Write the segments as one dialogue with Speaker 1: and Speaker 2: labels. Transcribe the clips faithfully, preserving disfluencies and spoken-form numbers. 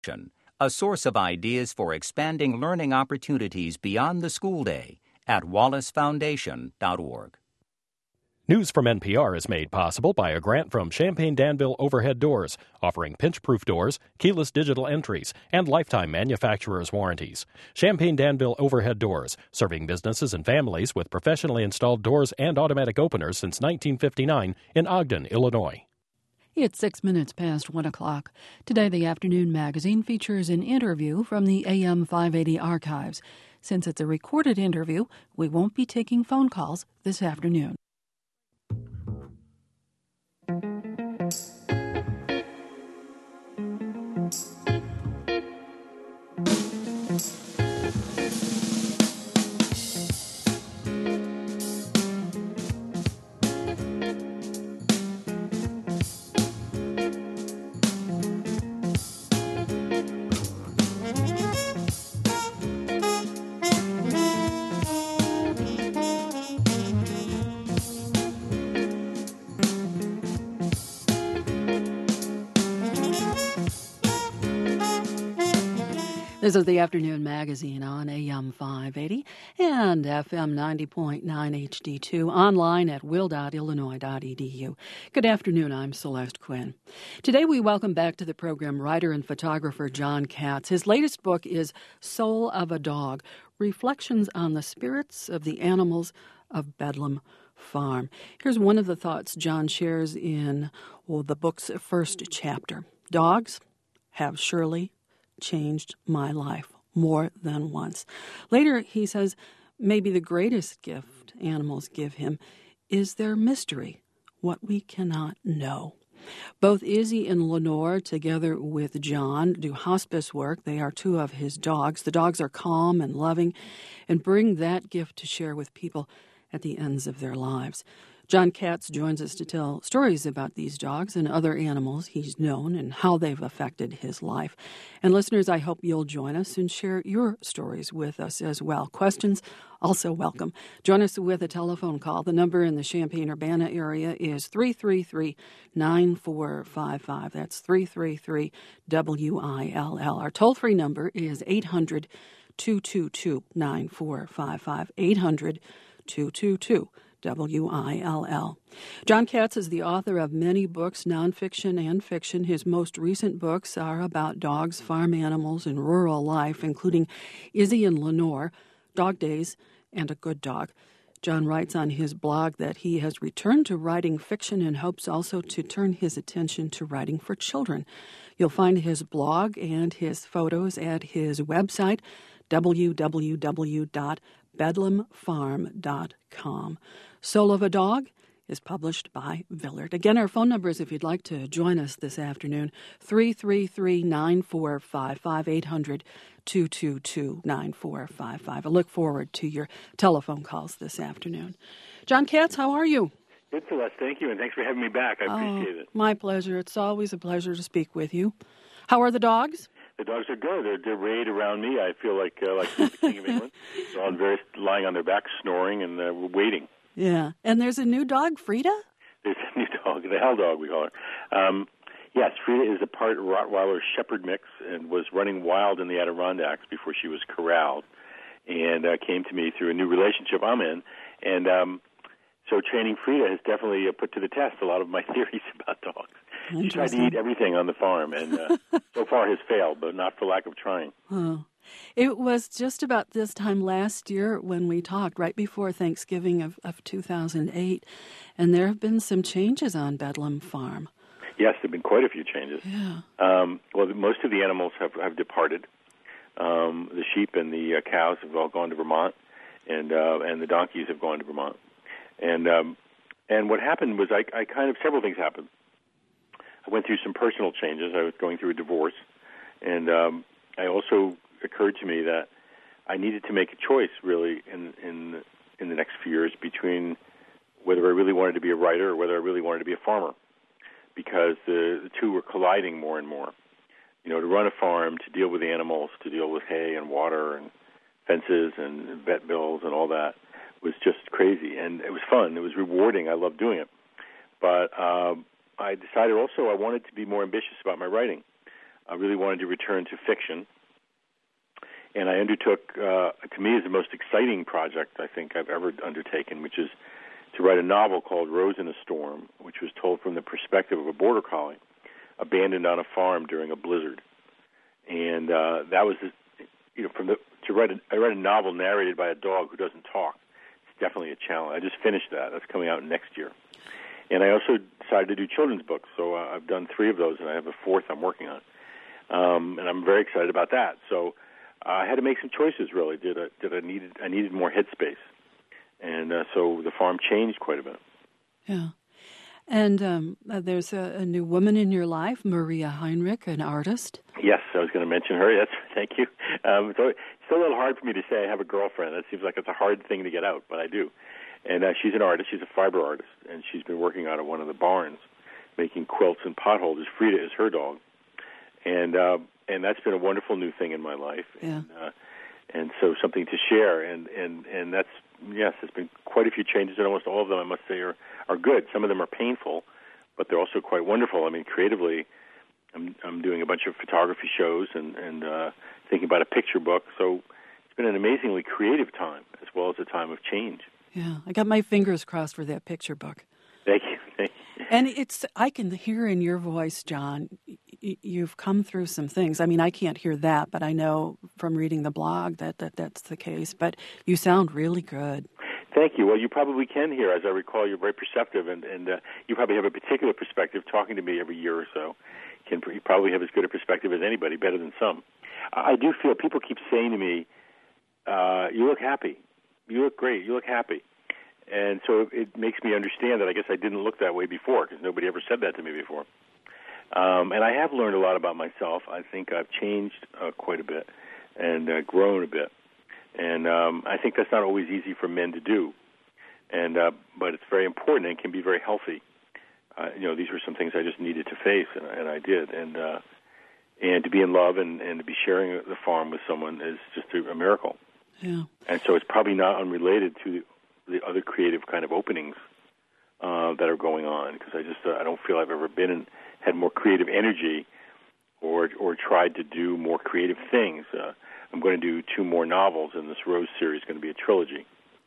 Speaker 1: a source of ideas for expanding learning opportunities beyond the school day at wallace foundation dot org.
Speaker 2: News from N P R is made possible by a grant from Champaign-Danville Overhead Doors, offering pinch-proof doors, keyless digital entries, and lifetime manufacturer's warranties. Champaign-Danville Overhead Doors, serving businesses and families with professionally installed doors and automatic openers since nineteen fifty-nine in Ogden, Illinois.
Speaker 3: It's six minutes past one o'clock. Today, the Afternoon Magazine features an interview from the A M five eighty archives. Since it's a recorded interview, we won't be taking phone calls this afternoon. This is the Afternoon Magazine on A M five eighty and F M ninety point nine H D two, online at will dot illinois dot e d u. Good afternoon, I'm Celeste Quinn. Today we welcome back to the program writer and photographer John Katz. His latest book is Soul of a Dog, Reflections on the Spirits of the Animals of Bedlam Farm. Here's one of the thoughts John shares in well, the book's first chapter. Dogs have surely changed my life more than once. Later, he says, maybe the greatest gift animals give him is their mystery, what we cannot know. Both Izzy and Lenore, together with John, do hospice work. They are two of his dogs. The dogs are calm and loving and bring that gift to share with people at the ends of their lives. John Katz joins us to tell stories about these dogs and other animals he's known and how they've affected his life. And listeners, I hope you'll join us and share your stories with us as well. Questions also welcome. Join us with a telephone call. The number in the Champaign-Urbana area is three three three, nine four five five. That's three three three, W I L L. Our toll-free number is eight hundred, two two two, nine four five five, eight hundred, two two two, W I L L. John Katz is the author of many books, nonfiction and fiction. His most recent books are about dogs, farm animals, and rural life, including Izzy and Lenore, Dog Days, and A Good Dog. John writes on his blog that he has returned to writing fiction and hopes also to turn his attention to writing for children. You'll find his blog and his photos at his website, w w w dot bedlam farm dot com. Soul of a Dog is published by Villard. Again, our phone numbers, if you'd like to join us this afternoon, three three three, nine four five five, eight hundred, two two two, nine four five five. I look forward to your telephone calls this afternoon. John Katz, how are you?
Speaker 4: Good, Celeste. Thank you, and thanks for having me back. I appreciate
Speaker 3: oh,
Speaker 4: it.
Speaker 3: My pleasure. It's always a pleasure to speak with you. How are the dogs?
Speaker 4: The dogs are good. They're, they're arrayed around me. I feel like uh, like the King of England. They're on various, lying on their backs, snoring, and uh, waiting.
Speaker 3: Yeah. And there's a new dog, Frida?
Speaker 4: There's a new dog, the Hell Dog, we call her. Um, yes, Frida is a part Rottweiler Shepherd mix and was running wild in the Adirondacks before she was corralled, and uh, came to me through a new relationship I'm in. And um, so training Frida has definitely uh, put to the test a lot of my theories about dogs. She tried to eat everything on the farm, and uh, so far has failed, but not for lack of trying.
Speaker 3: Oh. It was just about this time last year when we talked, right before Thanksgiving of, of two thousand eight, and there have been some changes on Bedlam Farm.
Speaker 4: Yes, there have been quite a few changes.
Speaker 3: Yeah.
Speaker 4: Um, well, most of the animals have, have departed. Um, the sheep and the uh, cows have all gone to Vermont, and uh, and the donkeys have gone to Vermont. And um, and what happened was I, I kind of, several things happened. I went through some personal changes. I was going through a divorce, and um, I also occurred to me that I needed to make a choice, really, in in in the next few years between whether I really wanted to be a writer or whether I really wanted to be a farmer, because the, the two were colliding more and more. You know, to run a farm, to deal with animals, to deal with hay and water and fences and vet bills and all that was just crazy, and it was fun. It was rewarding. I loved doing it, but um, I decided also I wanted to be more ambitious about my writing. I really wanted to return to fiction. And I undertook, uh, to me, is the most exciting project I think I've ever undertaken, which is to write a novel called Rose in a Storm, which was told from the perspective of a border collie abandoned on a farm during a blizzard. And uh, that was, you know, from the to write a, I read a novel narrated by a dog who doesn't talk. It's definitely a challenge. I just finished that. That's coming out next year. And I also decided to do children's books, so uh, I've done three of those, and I have a fourth I'm working on. Um, and I'm very excited about that. So uh, I had to make some choices, really. Did I, did I needed I needed more headspace, and uh, so the farm changed quite a bit.
Speaker 3: Yeah. And um, uh, there's a, a new woman in your life, Maria Heinrich, an artist.
Speaker 4: Yes, I was going to mention her. Yes, thank you. Um, so it's still a little hard for me to say I have a girlfriend. It seems like it's a hard thing to get out, but I do. And uh, she's an artist. She's a fiber artist, and she's been working out of one of the barns, making quilts and potholders. Frida is her dog, and uh, and that's been a wonderful new thing in my life.
Speaker 3: Yeah.
Speaker 4: And, uh, and so something to share, and, and, and that's, yes, there's been quite a few changes, and almost all of them, I must say, are, are good. Some of them are painful, but they're also quite wonderful. I mean, creatively, I'm, I'm doing a bunch of photography shows and, and uh, thinking about a picture book, so it's been an amazingly creative time, as well as a time of change.
Speaker 3: Yeah, I got my fingers crossed for that picture book.
Speaker 4: Thank you. Thank you.
Speaker 3: And it's, I can hear in your voice, John, y- you've come through some things. I mean, I can't hear that, but I know from reading the blog that, that that's the case. But you sound really good.
Speaker 4: Thank you. Well, you probably can hear. As I recall, you're very perceptive, and, and uh, you probably have a particular perspective talking to me every year or so. Can, you probably have as good a perspective as anybody, better than some. I do feel people keep saying to me, uh, you look happy. You look great. You look happy. And so it makes me understand that I guess I didn't look that way before, because nobody ever said that to me before. Um, and I have learned a lot about myself. I think I've changed uh, quite a bit and uh, grown a bit. And um, I think that's not always easy for men to do. And uh, but it's very important and can be very healthy. Uh, you know, these were some things I just needed to face, and, and I did. And uh, and to be in love and, and to be sharing the farm with someone is just a, a miracle.
Speaker 3: Yeah. And
Speaker 4: so it's probably not unrelated to the other creative kind of openings uh, that are going on, because I just uh, I don't feel I've ever been in, had more creative energy or or tried to do more creative things. Uh, I'm going to do two more novels, and this Rose series is going to be a trilogy.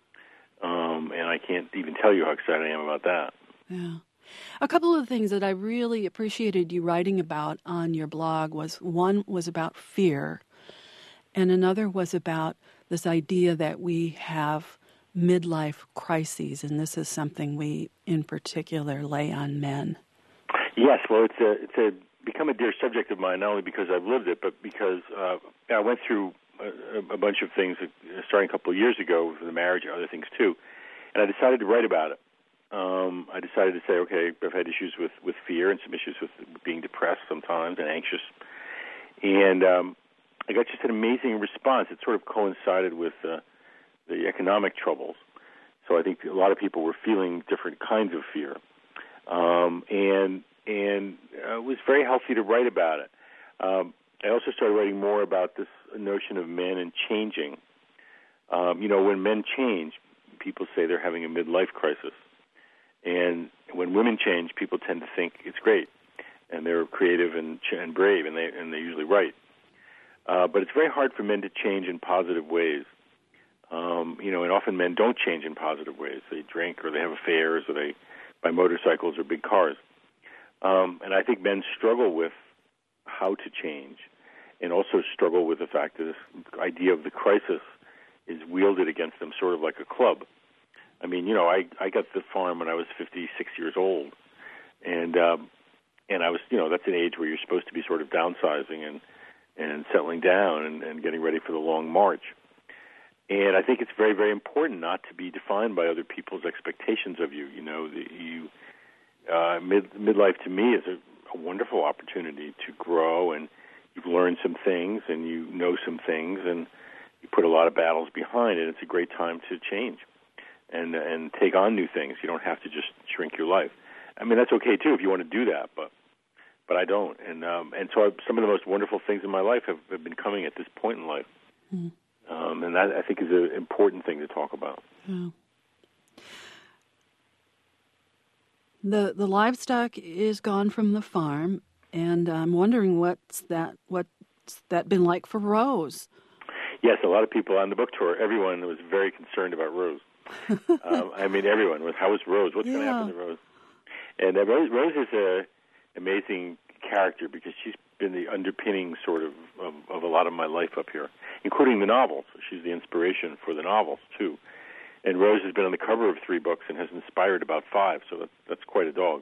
Speaker 4: Um, and I can't even tell you how excited I am about that.
Speaker 3: Yeah. A couple of things that I really appreciated you writing about on your blog was, one was about fear, and another was about this idea that we have midlife crises, and this is something we, in particular, lay on men.
Speaker 4: Yes, well, it's a it's a become a dear subject of mine, not only because I've lived it, but because uh, I went through a, a bunch of things uh, starting a couple of years ago for the marriage and other things too, and I decided to write about it. Um, I decided to say, okay, I've had issues with, with fear and some issues with being depressed sometimes and anxious, and um, I got just an amazing response. It sort of coincided with uh, the economic troubles. So I think a lot of people were feeling different kinds of fear. Um, and and uh, it was very healthy to write about it. Um, I also started writing more about this notion of men and changing. Um, you know, when men change, people say they're having a midlife crisis. And when women change, people tend to think it's great. And they're creative and, and brave, and they, and they usually write. Uh, but it's very hard for men to change in positive ways. Um, you know, and often men don't change in positive ways. They drink or they have affairs or they buy motorcycles or big cars. Um, and I think men struggle with how to change and also struggle with the fact that this idea of the crisis is wielded against them sort of like a club. I mean, you know, I, I got the farm when I was fifty-six years old. And, um, and I was, you know, that's an age where you're supposed to be sort of downsizing and, and settling down and, and getting ready for the long march. And I think it's very, very important not to be defined by other people's expectations of you. You know, the, you uh, mid, midlife to me is a, a wonderful opportunity to grow, and you've learned some things, and you know some things, and you put a lot of battles behind it. It's a great time to change and and take on new things. You don't have to just shrink your life. I mean, that's okay too if you want to do that, but but I don't. And um, and so I've, some of the most wonderful things in my life have, have been coming at this point in life. Mm. Um, and that, I think, is an important thing to talk about.
Speaker 3: Yeah. The the livestock is gone from the farm, and I'm wondering what's that what's that been like for Rose?
Speaker 4: Yes, a lot of people on the book tour, everyone was very concerned about Rose. um, I mean, everyone was, how is Rose? What's
Speaker 3: yeah.
Speaker 4: going to happen to Rose? And uh, Rose, Rose is an amazing character because she's been the underpinning sort of, of of a lot of my life up here, including the novels. She's the inspiration for the novels, too. And Rose has been on the cover of three books and has inspired about five, so that's, that's quite a dog.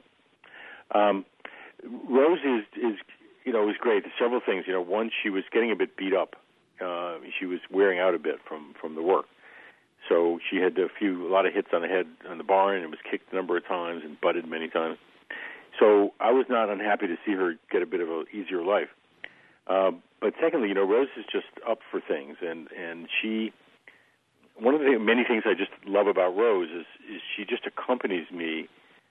Speaker 4: Um, Rose is, is, you know, was great. There's several things. You know, one, she was getting a bit beat up. Uh, she was wearing out a bit from, from the work. So she had a few, a lot of hits on the head on the barn and was kicked a number of times and butted many times. So I was not unhappy to see her get a bit of an easier life. Uh, but secondly, you know, Rose is just up for things, and, and she, one of the many things I just love about Rose is, is she just accompanies me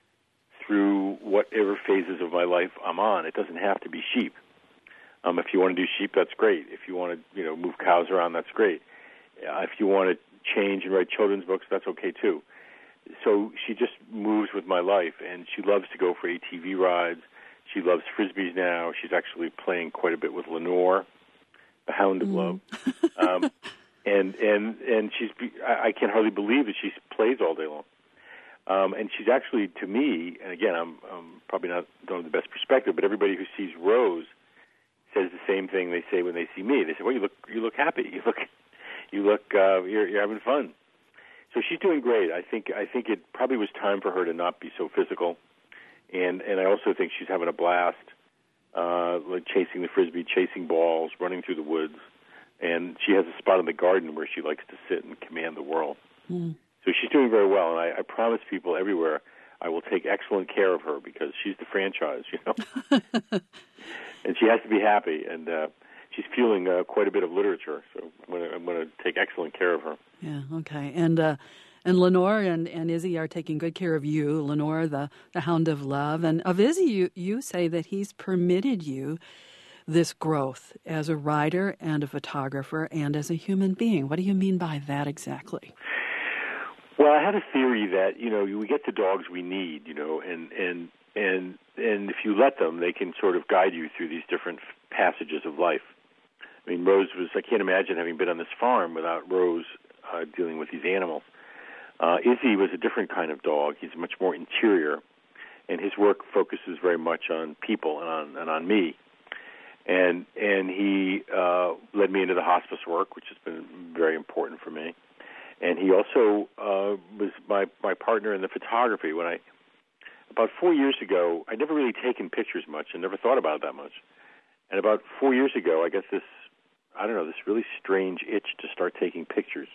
Speaker 4: through whatever phases of my life I'm on. It doesn't have to be sheep. Um, if you want to do sheep, that's great. If you want to, you know, move cows around, that's great. Uh, if you want to change and write children's books, that's okay too. So she just moves with my life, and she loves to go for A T V rides. She loves Frisbees now. She's actually playing quite a bit with Lenore, the Hound of mm. Love. Um, and and and she's I, I can hardly believe that she plays all day long. Um, and she's actually, to me, and again, I'm, I'm probably not don't have the best perspective, but everybody who sees Rose says the same thing they say when they see me. They say, "Well, you look you look happy. You look you look uh, you're you're having fun." So she's doing great. I think I think it probably was time for her to not be so physical, and and I also think she's having a blast, uh, like chasing the Frisbee, chasing balls, running through the woods, and she has a spot in the garden where she likes to sit and command the world. Mm. So she's doing very well, and I, I promise people everywhere I will take excellent care of her because she's the franchise, you know, and she has to be happy, and uh, she's fueling uh, quite a bit of literature, so I'm going to take excellent care of her.
Speaker 3: Yeah, okay. And uh, and Lenore and, and Izzy are taking good care of you, Lenore, the, the Hound of Love. And of Izzy, you, you say that he's permitted you this growth as a writer and a photographer and as a human being. What do you mean by that exactly?
Speaker 4: Well, I had a theory that, you know, we get the dogs we need, you know, and, and, and, and if you let them, they can sort of guide you through these different passages of life. I mean, Rose was, I can't imagine having been on this farm without Rose uh, dealing with these animals. Uh, Izzy was a different kind of dog. He's much more interior, and his work focuses very much on people and on, and on me. And and he uh, led me into the hospice work, which has been very important for me. And he also uh, was my, my partner in the photography. When I, about four years ago, I'd never really taken pictures much and never thought about it that much. And about four years ago, I guess this, I don't know, this really strange itch to start taking pictures.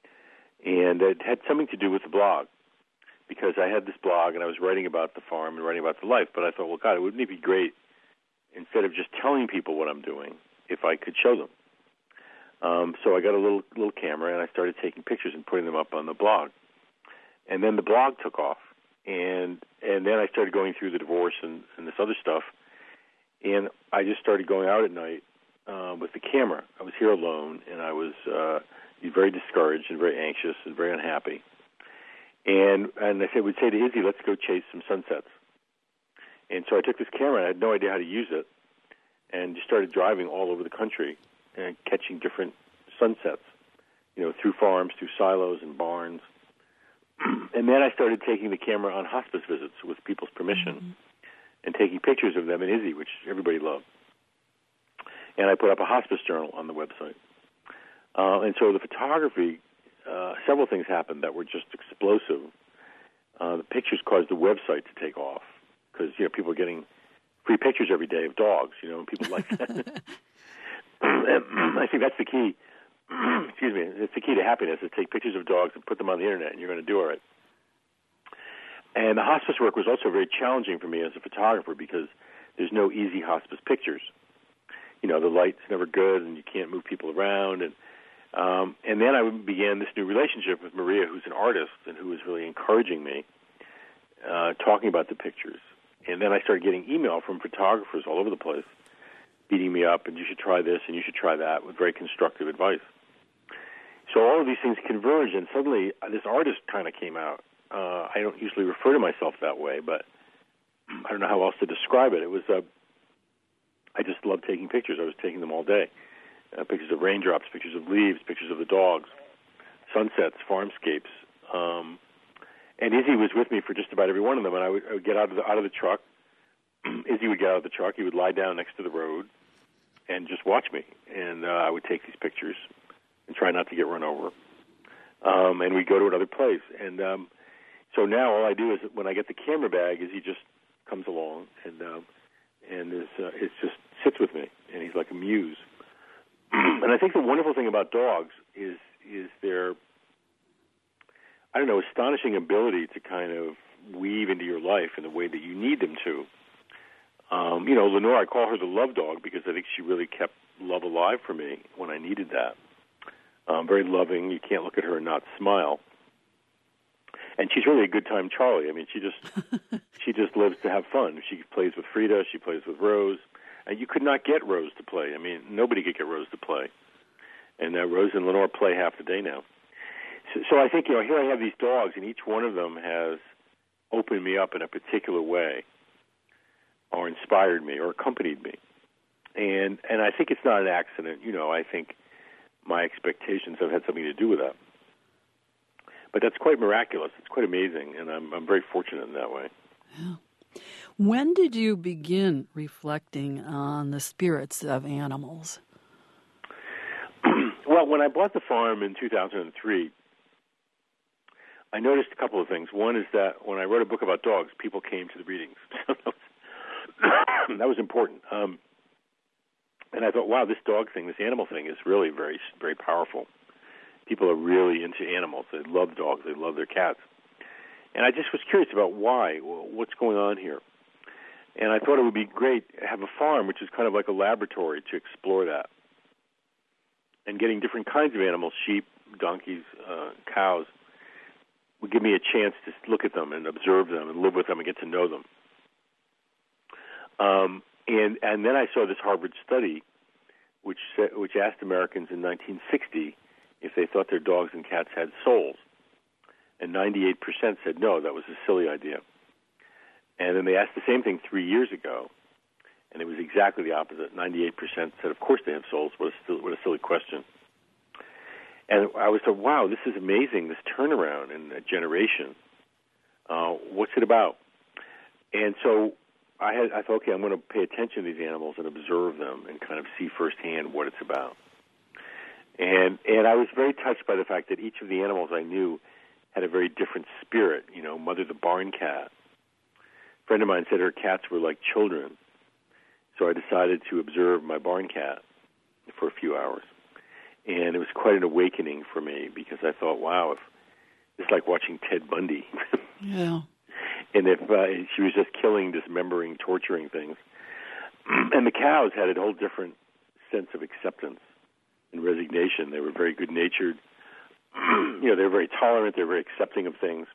Speaker 4: And it had something to do with the blog, because I had this blog and I was writing about the farm and writing about the life. But I thought, well, God, wouldn't it be great, instead of just telling people what I'm doing, if I could show them? Um, so I got a little little camera and I started taking pictures and putting them up on the blog. And then the blog took off. And and then I started going through the divorce and, and this other stuff. And I just started going out at night uh, with the camera. I was here alone, and I was uh, very discouraged and very anxious and very unhappy. And and I said, would say to Izzy, let's go chase some sunsets. And so I took this camera, and I had no idea how to use it, and just started driving all over the country and catching different sunsets, you know, through farms, through silos and barns. And then I started taking the camera on hospice visits with people's permission. Mm-hmm. And taking pictures of them and Izzy, which everybody loved. And I put up a hospice journal on the website. Uh, and so the photography, uh, several things happened that were just explosive. Uh, the pictures caused the website to take off because, you know, people are getting free pictures every day of dogs, you know, and people like that. I think that's the key. Excuse me. It's the key to happiness, is take pictures of dogs and put them on the Internet, and you're going to do all right. And the hospice work was also very challenging for me as a photographer because there's no easy hospice pictures. You know, the light's never good, and you can't move people around. And um, and then I began this new relationship with Maria, who's an artist and who was really encouraging me, uh, talking about the pictures. And then I started getting email from photographers all over the place, beating me up, and you should try this, and you should try that, with very constructive advice. So all of these things converged, and suddenly this artist kind of came out. Uh, I don't usually refer to myself that way, but I don't know how else to describe it. It was a, I just loved taking pictures. I was taking them all day. Uh, pictures of raindrops, pictures of leaves, pictures of the dogs, sunsets, farmscapes. Um, and Izzy was with me for just about every one of them. And I would, I would get out of the out of the truck. Izzy would get out of the truck. He would lie down next to the road and just watch me. And uh, I would take these pictures and try not to get run over. Um, and we'd go to another place. And um, so now all I do is when I get the camera bag, is he just comes along and um, and is uh, it just sits with me, and he's like a muse. And I think the wonderful thing about dogs is is their, I don't know, astonishing ability to kind of weave into your life in the way that you need them to. Um, you know, Lenore, I call her the love dog because I think she really kept love alive for me when I needed that. Um, very loving. You can't look at her and not smile. And she's really a good time Charlie. I mean, she just she just lives to have fun. She plays with Frida. She plays with Rose. And you could not get Rose to play. I mean, nobody could get Rose to play. And uh, Rose and Lenore play half the day now. So, so I think, you know, here I have these dogs, and each one of them has opened me up in a particular way, or inspired me, or accompanied me. And and I think it's not an accident. You know, I think my expectations have had something to do with that. But that's quite miraculous. It's quite amazing, and I'm I'm very fortunate in that way.
Speaker 3: Yeah. When did you begin reflecting on the spirits of animals?
Speaker 4: Well, when I bought the farm in two thousand three, I noticed a couple of things. One is that when I wrote a book about dogs, people came to the readings. That was important. Um, and I thought, wow, this dog thing, this animal thing is really very, very powerful. People are really into animals. They love dogs. They love their cats. And I just was curious about why. What's going on here? And I thought it would be great to have a farm, which is kind of like a laboratory, to explore that. And getting different kinds of animals, sheep, donkeys, uh, cows, would give me a chance to look at them and observe them and live with them and get to know them. Um, and and then I saw this Harvard study, which said, which asked Americans in nineteen sixty if they thought their dogs and cats had souls, and ninety-eight percent said no, that was a silly idea. And then they asked the same thing three years ago, and it was exactly the opposite. ninety-eight percent said, of course they have souls. What a, what a silly question. And I was like, wow, this is amazing, this turnaround in a generation. Uh, what's it about? And so I had, I thought, okay, I'm going to pay attention to these animals and observe them and kind of see firsthand what it's about. And and I was very touched by the fact that each of the animals I knew had a very different spirit. You know, Mother the barn cat. A friend of mine said her cats were like children. So I decided to observe my barn cat for a few hours. And it was quite an awakening for me because I thought, wow, if it's like watching Ted Bundy.
Speaker 3: Yeah.
Speaker 4: And if uh, she was just killing, dismembering, torturing things. And the cows had a whole different sense of acceptance and resignation. They were very good-natured. You know, they were very tolerant. They were very accepting of things.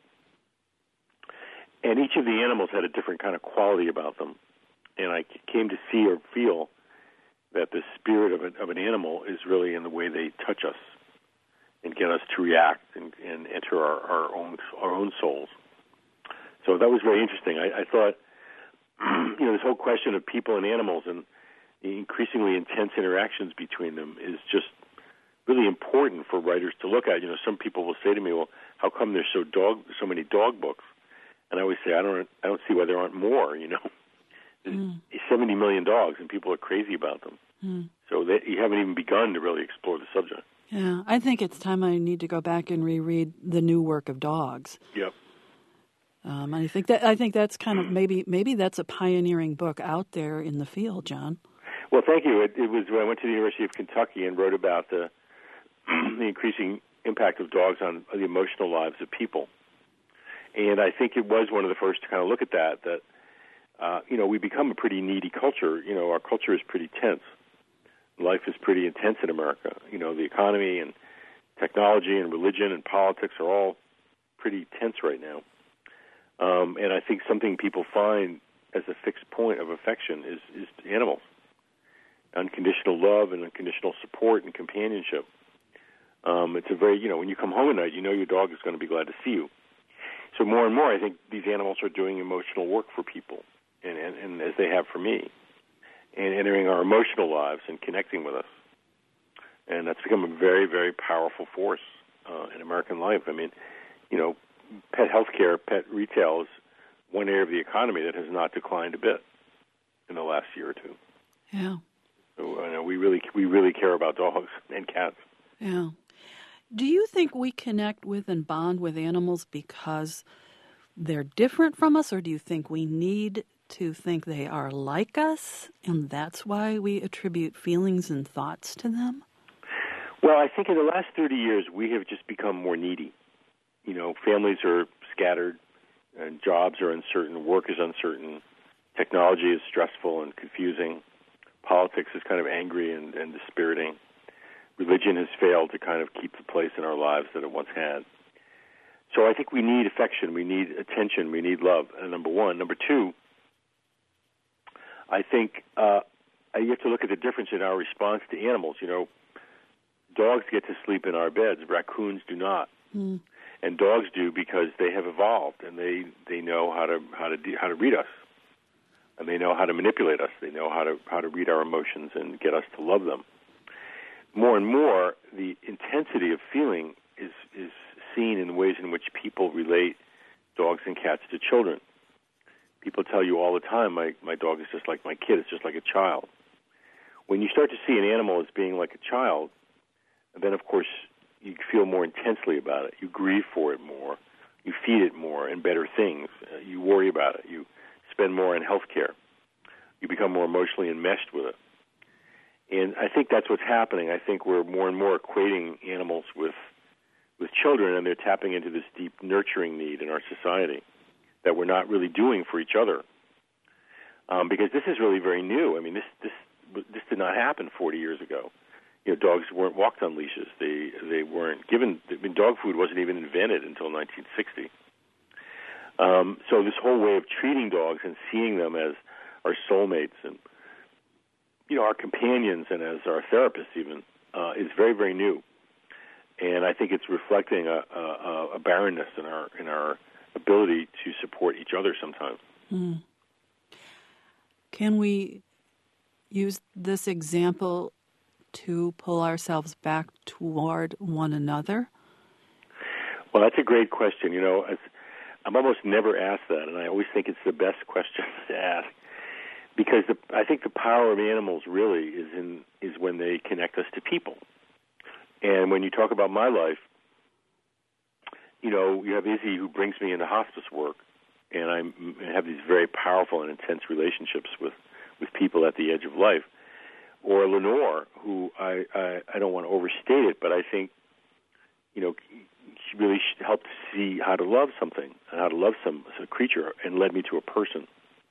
Speaker 4: And each of the animals had a different kind of quality about them. And I came to see or feel that the spirit of, a, of an animal is really in the way they touch us and get us to react and, and enter our, our own our own souls. So that was very interesting. I, I thought, you know, this whole question of people and animals and the increasingly intense interactions between them is just really important for writers to look at. You know, some people will say to me, "Well, how come there's so dog so many dog books?" And I always say, "I don't I don't see why there aren't more." You know, there's mm. seventy million dogs, and people are crazy about them. Mm. So they, you haven't even begun to really explore the subject.
Speaker 3: Yeah, I think it's time I need to go back and reread the new work of dogs.
Speaker 4: Yep.
Speaker 3: Um, I think that I think that's kind of maybe maybe that's a pioneering book out there in the field, John.
Speaker 4: Well, thank you. It, it was when I went to the University of Kentucky and wrote about the the increasing impact of dogs on the emotional lives of people, and I think it was one of the first to kind of look at that. That uh, you know, we become a pretty needy culture. You know, our culture is pretty tense. Life is pretty intense in America. You know, the economy and technology and religion and politics are all pretty tense right now. Um, and I think something people find as a fixed point of affection is, is animals. Unconditional love and unconditional support and companionship. Um, it's a very, you know, when you come home at night, you know your dog is going to be glad to see you. So more and more, I think these animals are doing emotional work for people, and, and, and as they have for me. and entering our emotional lives and connecting with us. And that's become a very, very powerful force uh, in American life. I mean, you know, pet healthcare, pet retail is one area of the economy that has not declined a bit in the last year or two.
Speaker 3: Yeah.
Speaker 4: So uh, we really, we really care about dogs and cats.
Speaker 3: Yeah. Do you think we connect with and bond with animals because they're different from us, or do you think we need to think they are like us, and that's why we attribute feelings and thoughts to them?
Speaker 4: Well, I think in the last thirty years, we have just become more needy. You know, families are scattered, and jobs are uncertain, work is uncertain, technology is stressful and confusing, politics is kind of angry and, and dispiriting. Religion has failed to kind of keep the place in our lives that it once had. So I think we need affection, we need attention, we need love, uh, number one. Number two, I think uh, you have to look at the difference in our response to animals. You know, dogs get to sleep in our beds, raccoons do not. Mm. And dogs do because they have evolved, and they, they know how to how to de- how to read us, and they know how to manipulate us. They know how to how to read our emotions and get us to love them. More and more, the intensity of feeling is is seen in ways in which people relate dogs and cats to children. People tell you all the time, my, my dog is just like my kid, it's just like a child. When you start to see an animal as being like a child, then, of course, you feel more intensely about it. You grieve for it more. You feed it more and better things. Uh, you worry about it. You spend more on health care. You become more emotionally enmeshed with it. And I think that's what's happening. I think we're more and more equating animals with with children, and they're tapping into this deep nurturing need in our society that we're not really doing for each other. Um, because this is really very new. I mean, this this this did not happen forty years ago. You know, dogs weren't walked on leashes. They they weren't given. I mean, dog food wasn't even invented until nineteen sixty. Um, so this whole way of treating dogs and seeing them as our soulmates and, you know, our companions and as our therapists even uh, is very, very new. And I think it's reflecting a, a, a barrenness in our in our ability to support each other sometimes.
Speaker 3: Mm. Can we use this example to pull ourselves back toward one another?
Speaker 4: Well, that's a great question. You know, I'm almost never asked that, and I always think it's the best question to ask, because the, I think the power of animals really is in is when they connect us to people. And when you talk about my life, you know, you have Izzy who brings me into hospice work, and I'm, I have these very powerful and intense relationships with, with people at the edge of life. Or Lenore, who I, I, I don't want to overstate it, but I think, you know, she really helped see how to love something and how to love some a creature, and led me to a person.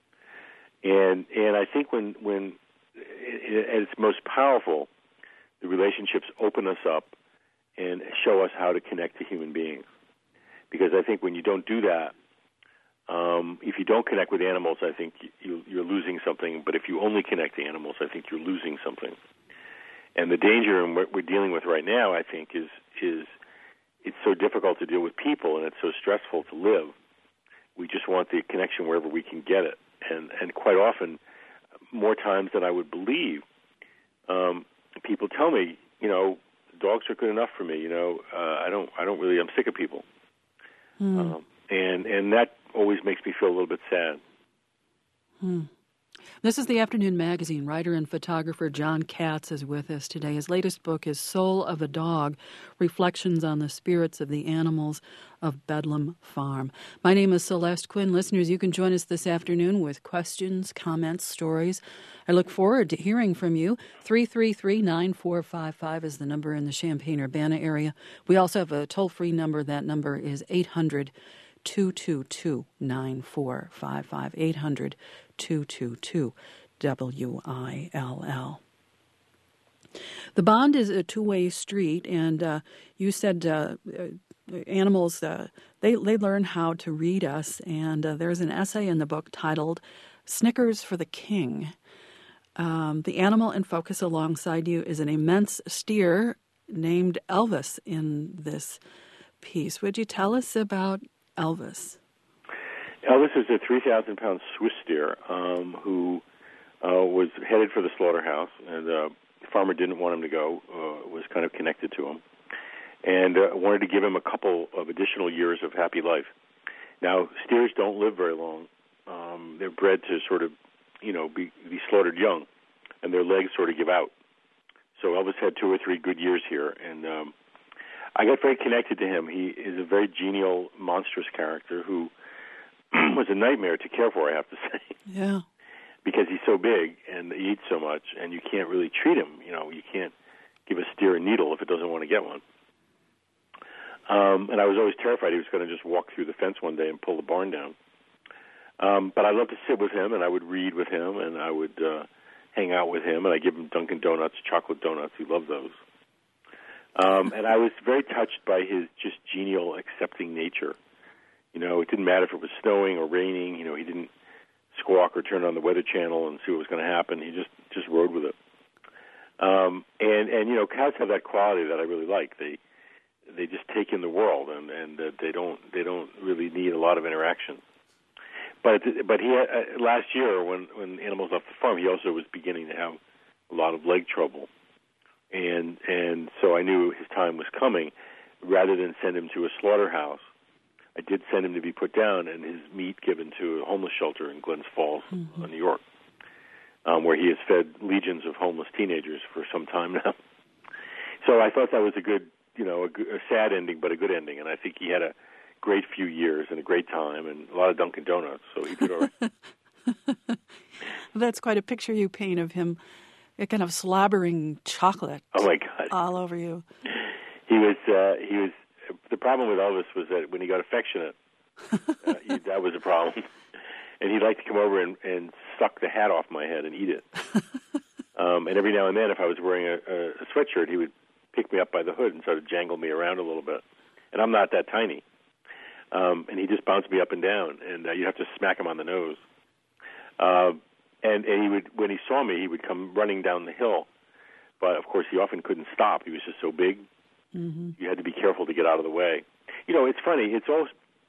Speaker 4: And and I think when when at its most powerful, the relationships open us up and show us how to connect to human beings. Because I think when you don't do that, um, if you don't connect with animals, I think you, you're losing something. But if you only connect to animals, I think you're losing something. And the danger in what we're dealing with right now, I think, is is it's so difficult to deal with people, and it's so stressful to live. We just want the connection wherever we can get it. And, and quite often, more times than I would believe, um, people tell me, you know, dogs are good enough for me. You know, uh, I don't, I don't really. I'm sick of people,
Speaker 3: mm.
Speaker 4: um, and and that always makes me feel a little bit sad.
Speaker 3: Hmm. This is the Afternoon Magazine. Writer and photographer John Katz is with us today. His latest book is Soul of a Dog, Reflections on the Spirits of the Animals of Bedlam Farm. My name is Celeste Quinn. Listeners, you can join us this afternoon with questions, comments, stories. I look forward to hearing from you. three three three, nine four five five is the number in the Champaign-Urbana area. We also have a toll-free number. That number is eight hundred, two two two, nine four five five, eight hundred, two two two, W I L L. The bond is a two-way street, and uh, you said uh, animals, uh, they, they learn how to read us, and uh, there's an essay in the book titled Snickers for the King. Um, the animal in focus alongside you is an immense steer named Elvis in this piece. Would you tell us about Elvis?
Speaker 4: Elvis is a three thousand pound Swiss steer um, who uh, was headed for the slaughterhouse, and uh, the farmer didn't want him to go, uh, was kind of connected to him, and uh, wanted to give him a couple of additional years of happy life. Now, steers don't live very long. Um, they're bred to sort of, you know, be, be slaughtered young, and their legs sort of give out. So Elvis had two or three good years here, and um, I got very connected to him. He is a very genial, monstrous character who was a nightmare to care for, I have to say.
Speaker 3: Yeah.
Speaker 4: Because he's so big and he eats so much, and you can't really treat him. You know, you can't give a steer a needle if it doesn't want to get one. Um, and I was always terrified he was going to just walk through the fence one day and pull the barn down. Um, but I loved to sit with him, and I would read with him, and I would uh, hang out with him, and I give him Dunkin' Donuts, chocolate donuts. He loved those. Um, and I was very touched by his just genial, accepting nature. You know, it didn't matter if it was snowing or raining. You know, he didn't squawk or turn on the Weather Channel and see what was going to happen. He just, just rode with it. Um, and, and, you know, cows have that quality that I really like. They they just take in the world, and, and uh, they don't they don't really need a lot of interaction. But but he had, uh, last year when, when animals left the farm, he also was beginning to have a lot of leg trouble. And and so I knew his time was coming. Rather than send him to a slaughterhouse, I did send him to be put down and his meat given to a homeless shelter in Glens Falls, mm-hmm. New York, um, where he has fed legions of homeless teenagers for some time now. So I thought that was a good, you know, a, good, a sad ending, but a good ending. And I think he had a great few years and a great time and a lot of Dunkin' Donuts, so he did all right.
Speaker 3: That's quite a picture you paint of him, a kind of slobbering chocolate.
Speaker 4: Oh my God!
Speaker 3: All over you.
Speaker 4: He was. Uh, he was. The problem with Elvis was that when he got affectionate, uh, he, that was a problem. And he'd like to come over and, and suck the hat off my head and eat it. um, and every now and then, if I was wearing a, a, a sweatshirt, he would pick me up by the hood and sort of jangle me around a little bit. And I'm not that tiny. Um, and he just bounced me up and down, and uh, you'd have to smack him on the nose. Uh, and, and he would, when he saw me, he would come running down the hill. But, of course, he often couldn't stop. He was just so big. Mm-hmm. You had to be careful to get out of the way. You know, it's funny. It's all,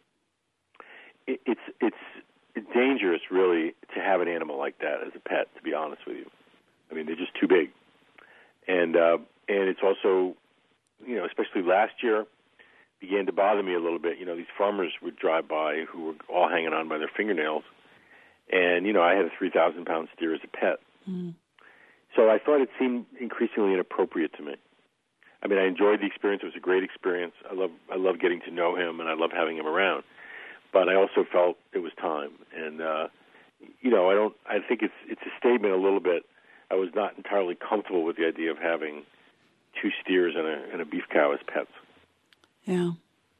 Speaker 4: it, it's it's dangerous, really, to have an animal like that as a pet. To be honest with you, I mean, they're just too big, and uh, and it's also, you know, especially last year, began to bother me a little bit. You know, these farmers would drive by who were all hanging on by their fingernails, and you know, I had a three thousand pound steer as a pet, mm. so I thought it seemed increasingly inappropriate to me. I mean, I enjoyed the experience. It was a great experience. I love I love getting to know him, and I love having him around. But I also felt it was time. And, uh, you know, I don't. I think it's it's a statement a little bit. I was not entirely comfortable with the idea of having two steers and a, and a beef cow as pets.
Speaker 3: Yeah.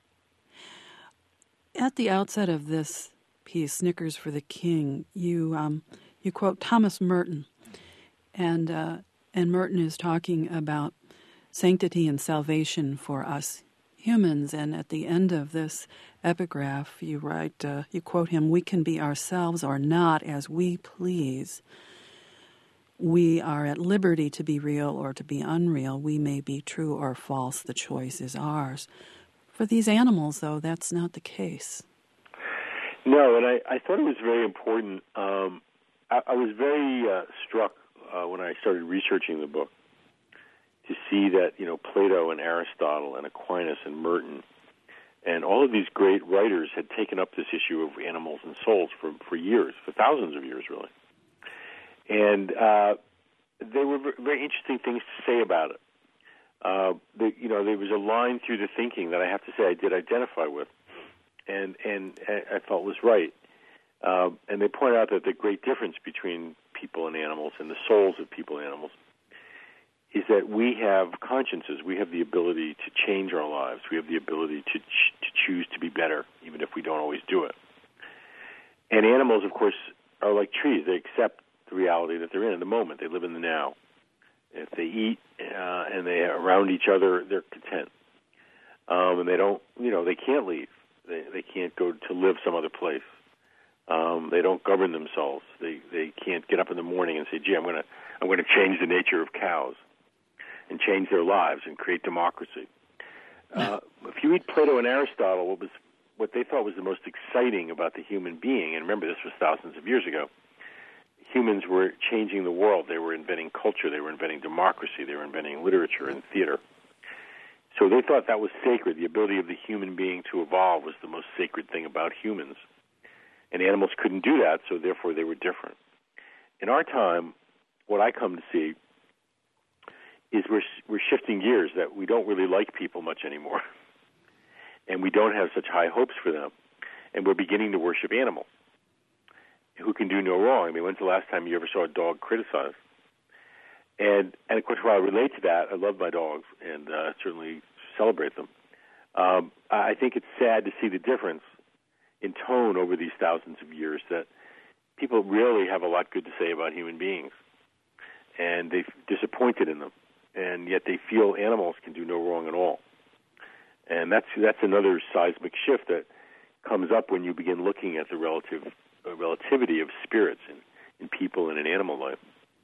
Speaker 3: At the outset of this piece, Snickers for the King, you um, you quote Thomas Merton. And uh, and Merton is talking about sanctity and salvation for us humans. And at the end of this epigraph, you write, uh, you quote him, "We can be ourselves or not as we please. We are at liberty to be real or to be unreal. We may be true or false. The choice is ours." For these animals, though, that's not the case.
Speaker 4: No, and I, I thought it was very important. Um, I, I was very uh, struck uh, when I started researching the book to see that, you know, Plato and Aristotle and Aquinas and Merton and all of these great writers had taken up this issue of animals and souls for, for years, for thousands of years, really. And uh, there were very interesting things to say about it. Uh, the, you know, there was a line through the thinking that I have to say I did identify with, and, and I felt was right. Uh, and they point out that the great difference between people and animals and the souls of people and animals is that we have consciences. We have the ability to change our lives. We have the ability to ch- to choose to be better, even if we don't always do it. And animals, of course, are like trees. They accept the reality that they're in in the moment. They live in the now. If they eat uh, and they are around each other, they're content. Um, and they don't, you know, they can't leave. They they can't go to live some other place. Um, they don't govern themselves. They they can't get up in the morning and say, "Gee, I'm going to I'm going to change the nature of cows and change their lives and create democracy." Uh, if you read Plato and Aristotle, what was what they thought was the most exciting about the human being, and remember this was thousands of years ago, humans were changing the world. They were inventing culture. They were inventing democracy. They were inventing literature and theater. So they thought that was sacred. The ability of the human being to evolve was the most sacred thing about humans. And animals couldn't do that, so therefore they were different. In our time, what I come to see is we're, we're shifting gears, that we don't really like people much anymore. And we don't have such high hopes for them. And we're beginning to worship animals who can do no wrong. I mean, when's the last time you ever saw a dog criticized? And, and of course, while I relate to that, I love my dogs and uh, certainly celebrate them. Um, I think it's sad to see the difference in tone over these thousands of years, that people rarely have a lot good to say about human beings, and they're disappointed in them, and yet they feel animals can do no wrong at all. And that's that's another seismic shift that comes up when you begin looking at the relative uh, relativity of spirits in, in people and in animal life.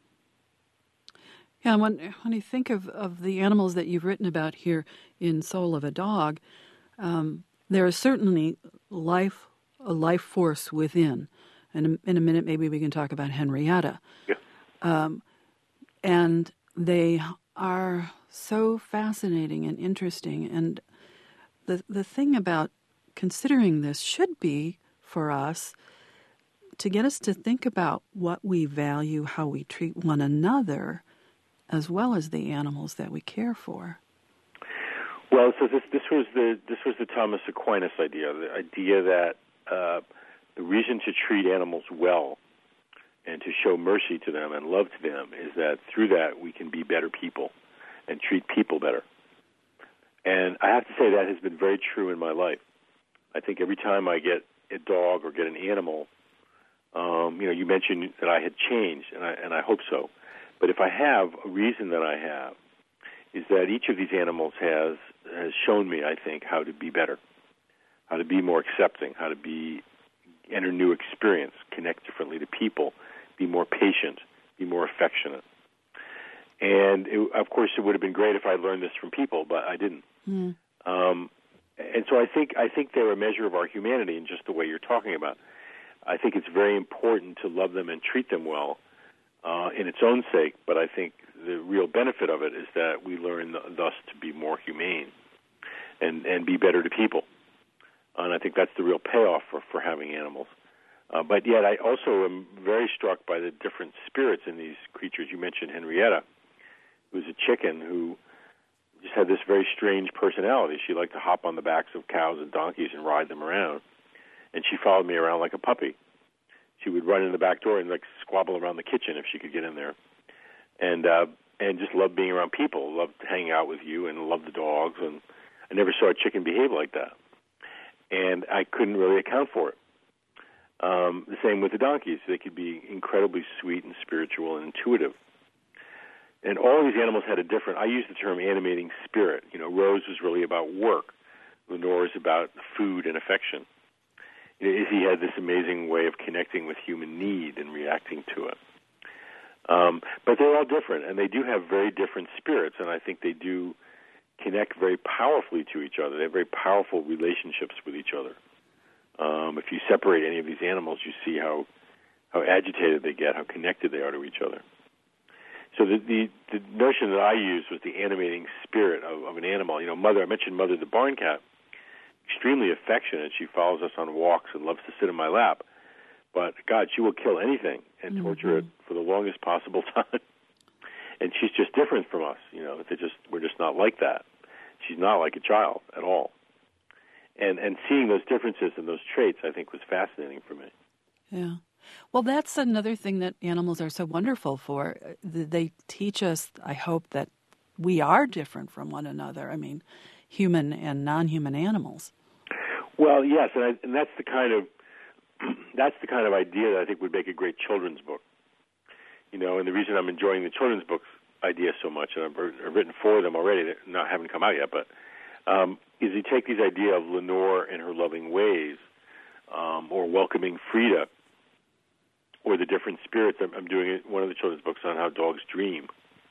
Speaker 3: Yeah, when when you think of, of the animals that you've written about here in Soul of a Dog, um, there is certainly life, a life force within. And in a minute, maybe we can talk about Henrietta.
Speaker 4: Yeah.
Speaker 3: Um, and they are so fascinating and interesting. And the the thing about considering this should be, for us, to get us to think about what we value, how we treat one another, as well as the animals that we care for.
Speaker 4: Well, so this this was the this was the Thomas Aquinas idea, the idea that uh, the reason to treat animals well and to show mercy to them and love to them is that through that we can be better people and treat people better. And I have to say that has been very true in my life. I think every time I get a dog or get an animal, um, you know, you mentioned that I had changed, and I and I hope so. But if I have, a reason that I have is that each of these animals has has shown me, I think, how to be better, how to be more accepting, how to be enter new experience, connect differently to people, be more patient, be more affectionate. And it, of course, it would have been great if I learned this from people, but I didn't. Mm. Um, and so I think I think they're a measure of our humanity in just the way you're talking about. I think it's very important to love them and treat them well uh, in its own sake, but I think the real benefit of it is that we learn thus to be more humane and, and be better to people. And I think that's the real payoff for, for having animals. Uh, but yet I also am very struck by the different spirits in these creatures. You mentioned Henrietta, who was a chicken who just had this very strange personality. She liked to hop on the backs of cows and donkeys and ride them around. And she followed me around like a puppy. She would run in the back door and like squabble around the kitchen if she could get in there. And uh, and just loved being around people, loved hanging out with you, and loved the dogs. And I never saw a chicken behave like that. And I couldn't really account for it. Um, the same with the donkeys. They could be incredibly sweet and spiritual and intuitive. And all these animals had a different, I use the term animating spirit. You know, Rose was really about work. Lenore is about food and affection. Izzy had this amazing way of connecting with human need and reacting to it. Um, but they're all different, and they do have very different spirits, and I think they do connect very powerfully to each other. They have very powerful relationships with each other. Um, if you separate any of these animals, you see how how agitated they get, how connected they are to each other. So the the, the notion that I used was the animating spirit of, of an animal. You know, Mother, I mentioned Mother the barn cat, extremely affectionate. She follows us on walks and loves to sit in my lap. But, God, she will kill anything and mm-hmm. torture it for the longest possible time. And she's just different from us. You know, they just we're just not like that. She's not like a child at all. And and seeing those differences and those traits, I think, was fascinating for me.
Speaker 3: Yeah. Well, that's another thing that animals are so wonderful for. They teach us, I hope, that we are different from one another. I mean, human and non-human animals.
Speaker 4: Well, yes, and, I, and that's the kind of that's the kind of idea that I think would make a great children's book. You know, and the reason I'm enjoying the children's books idea so much, and I've, I've written four of them already that not haven't come out yet, but um, is you take this idea of Lenore and her loving ways, um, or welcoming Frida, or the different spirits. I'm, I'm doing one of the children's books on how dogs dream,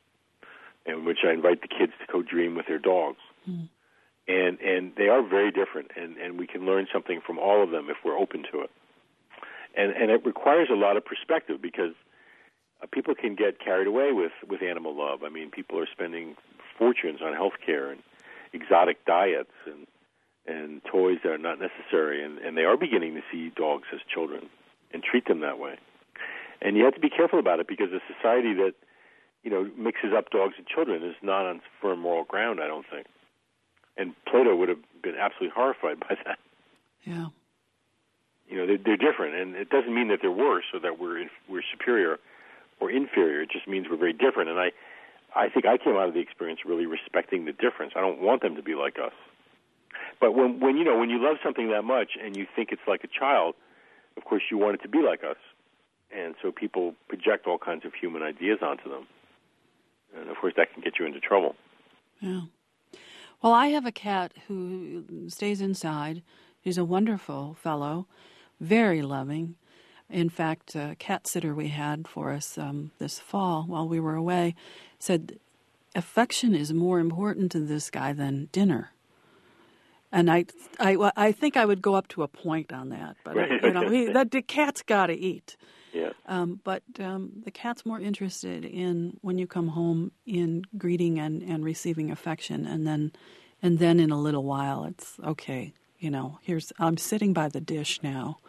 Speaker 4: in which I invite the kids to go dream with their dogs. Mm. And and they are very different, and, and we can learn something from all of them if we're open to it. And and it requires a lot of perspective, because uh, people can get carried away with, with animal love. I mean, people are spending fortunes on health care and exotic diets and and toys that are not necessary, and, and they are beginning to see dogs as children and treat them that way. And you have to be careful about it, because a society that, you know, mixes up dogs and children is not on firm moral ground, I don't think. And Plato would have been absolutely horrified by that.
Speaker 3: Yeah.
Speaker 4: You know, they're, they're different, and it doesn't mean that they're worse or that we're in, we're superior or inferior. It just means we're very different. And I, I think I came out of the experience really respecting the difference. I don't want them to be like us. But when, when you know, when you love something that much and you think it's like a child, of course you want it to be like us. And so people project all kinds of human ideas onto them. And, of course, that can get you into trouble.
Speaker 3: Yeah. Well, I have a cat who stays inside. He's a wonderful fellow, very loving. In fact, a cat sitter we had for us um, this fall while we were away said, affection is more important to this guy than dinner. And I, I, I think I would go up to a point on that. But,
Speaker 4: right.
Speaker 3: you know, he, the, the cat's got to eat.
Speaker 4: Yeah.
Speaker 3: Um, but um, the cat's more interested in, when you come home, in greeting and, and receiving affection. And then and then in a little while, it's, okay, you know, here's, I'm sitting by the dish now.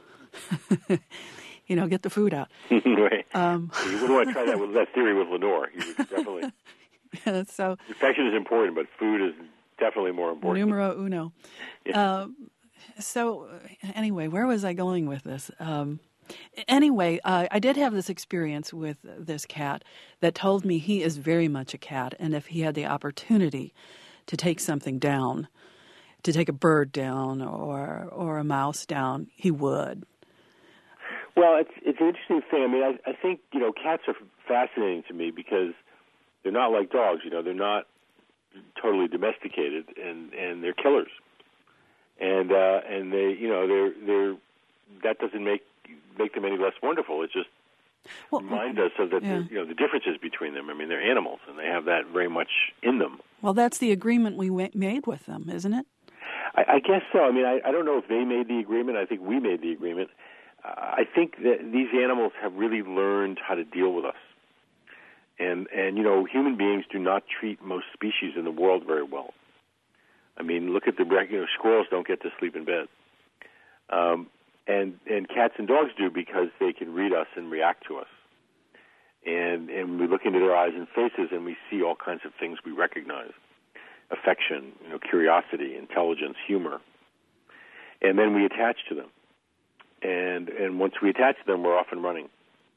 Speaker 3: You know, get the food out.
Speaker 4: Right. Um, you wouldn't want to try that with that theory with Lenore. You would definitely.
Speaker 3: Yeah, so
Speaker 4: affection is important, but food is definitely more important.
Speaker 3: Numero uno.
Speaker 4: Yeah.
Speaker 3: Uh, so anyway, where was I going with this? Um, anyway, uh, I did have this experience with this cat that told me he is very much a cat, and if he had the opportunity to take something down, to take a bird down or or a mouse down, he would.
Speaker 4: Well, it's it's an interesting thing. I mean, I, I think, you know, cats are fascinating to me because they're not like dogs. You know, they're not totally domesticated, and, and they're killers. And uh, and they, you know, they're they're that doesn't make make them any less wonderful. It just well, reminds us of the
Speaker 3: yeah.
Speaker 4: you know the differences between them. I mean, they're animals, and they have that very much in them.
Speaker 3: Well, that's the agreement we made with them, isn't it?
Speaker 4: I, I guess so. I mean, I, I don't know if they made the agreement. I think we made the agreement. Uh, I think that these animals have really learned how to deal with us. And, and you know, human beings do not treat most species in the world very well. I mean, look at the, you know, squirrels don't get to sleep in bed. Um, and, and cats and dogs do, because they can read us and react to us. And, and we look into their eyes and faces and we see all kinds of things we recognize. Affection, you know, curiosity, intelligence, humor. And then we attach to them. And and once we attach to them, we're off and running.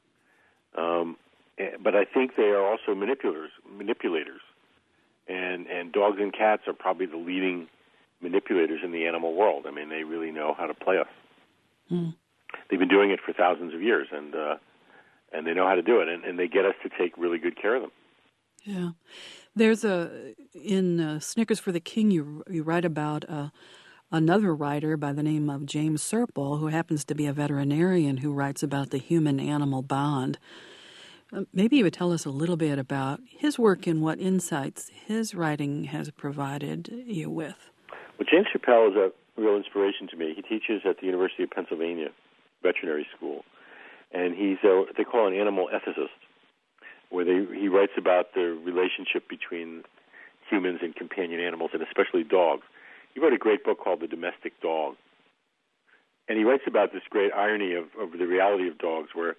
Speaker 4: Um, but I think they are also manipulators, manipulators, and and dogs and cats are probably the leading manipulators in the animal world. I mean, they really know how to play us. Mm. They've been doing it for thousands of years, and uh, and they know how to do it, and, and they get us to take really good care of them.
Speaker 3: Yeah, there's a in uh, Snickers for the King. You you write about Uh, another writer by the name of James Serpell, who happens to be a veterinarian, who writes about the human-animal bond. Uh, maybe you would tell us a little bit about his work and what insights his writing has provided you with.
Speaker 4: Well, James Serpell is a real inspiration to me. He teaches at the University of Pennsylvania Veterinary School, and he's a, what they call an animal ethicist, where they, he writes about the relationship between humans and companion animals, and especially dogs. He wrote a great book called The Domestic Dog. And he writes about this great irony of, of the reality of dogs, where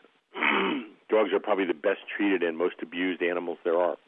Speaker 4: dogs are probably the best treated and most abused animals there are.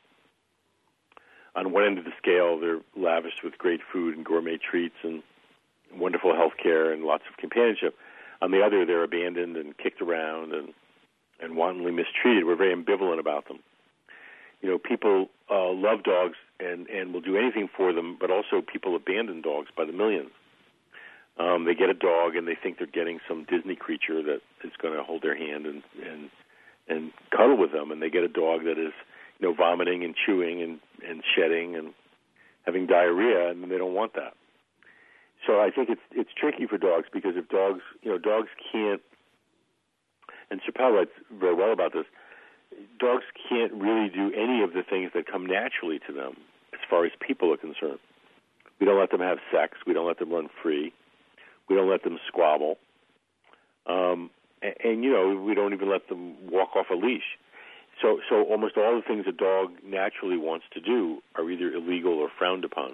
Speaker 4: On one end of the scale, they're lavished with great food and gourmet treats and wonderful health care and lots of companionship. On the other, they're abandoned and kicked around and, and wantonly mistreated. We're very ambivalent about them. You know, people uh, love dogs and, and will do anything for them, but also people abandon dogs by the millions. Um, they get a dog and they think they're getting some Disney creature that is going to hold their hand and, and and cuddle with them, and they get a dog that is, you know, vomiting and chewing and, and shedding and having diarrhea, and they don't want that. So I think it's it's tricky for dogs, because if dogs, you know, dogs can't, and Serpell writes very well about this, dogs can't really do any of the things that come naturally to them as far as people are concerned. We don't let them have sex. We don't let them run free. We don't let them squabble. Um, and, and, you know, we don't even let them walk off a leash. So, so almost all the things a dog naturally wants to do are either illegal or frowned upon.